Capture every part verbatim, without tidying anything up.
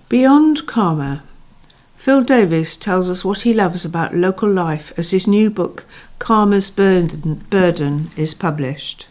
Beyond Karma. Phil Davis tells us what he loves about local life as his new book, Karma's Burden, Burden is published.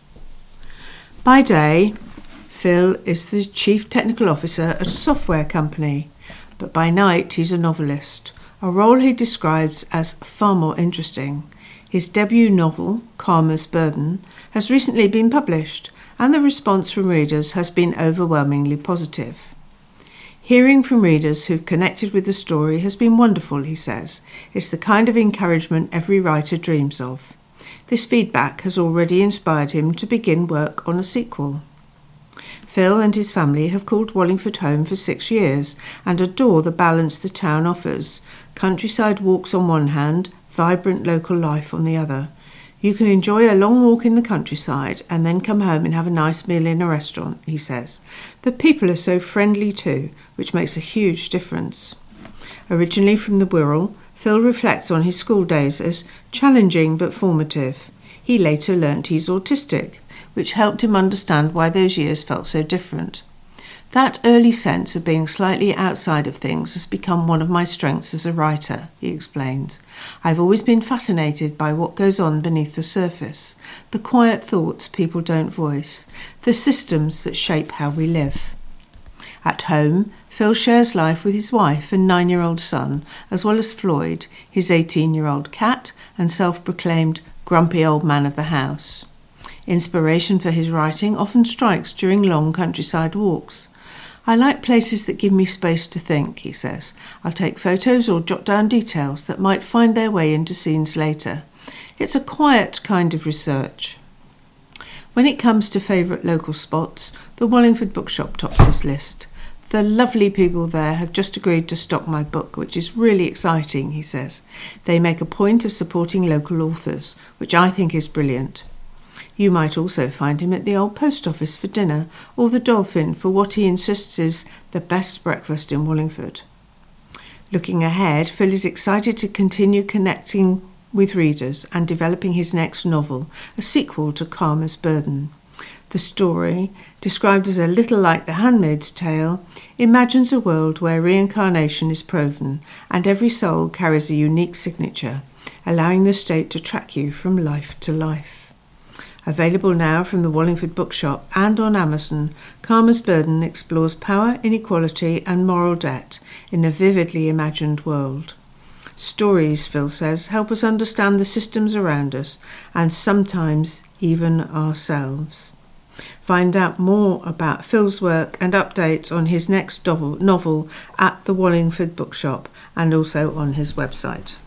By day, Phil is the Chief Technical Officer at a software company, but by night he's a novelist, a role he describes as far more interesting. His debut novel, Karma's Burden, has recently been published, and the response from readers has been overwhelmingly positive. Hearing from readers who've connected with the story has been wonderful, he says. It's the kind of encouragement every writer dreams of. This feedback has already inspired him to begin work on a sequel. Phil and his family have called Wallingford home for six years and adore the balance the town offers. Countryside walks on one hand, vibrant local life on the other. You can enjoy a long walk in the countryside and then come home and have a nice meal in a restaurant, he says. The people are so friendly too, which makes a huge difference. Originally from the Wirral, Phil reflects on his school days as challenging but formative. He later learnt he's autistic, which helped him understand why those years felt so different. That early sense of being slightly outside of things has become one of my strengths as a writer, he explains. I've always been fascinated by what goes on beneath the surface, the quiet thoughts people don't voice, the systems that shape how we live. At home, Phil shares life with his wife and nine-year-old son, as well as Floyd, his eighteen-year-old cat and self-proclaimed grumpy old man of the house. Inspiration for his writing often strikes during long countryside walks. I like places that give me space to think, he says. I'll take photos or jot down details that might find their way into scenes later. It's a quiet kind of research. When it comes to favourite local spots, the Wallingford Bookshop tops this list. The lovely people there have just agreed to stock my book, which is really exciting, he says. They make a point of supporting local authors, which I think is brilliant. You might also find him at the old post office for dinner, or the Dolphin for what he insists is the best breakfast in Wallingford. Looking ahead, Phil is excited to continue connecting with readers and developing his next novel, a sequel to Karma's Burden. The story, described as a little like The Handmaid's Tale, imagines a world where reincarnation is proven and every soul carries a unique signature, allowing the state to track you from life to life. Available now from the Wallingford Bookshop and on Amazon, Karma's Burden explores power, inequality and moral debt in a vividly imagined world. Stories, Phil says, help us understand the systems around us and sometimes even ourselves. Find out more about Phil's work and updates on his next novel at the Wallingford Bookshop and also on his website.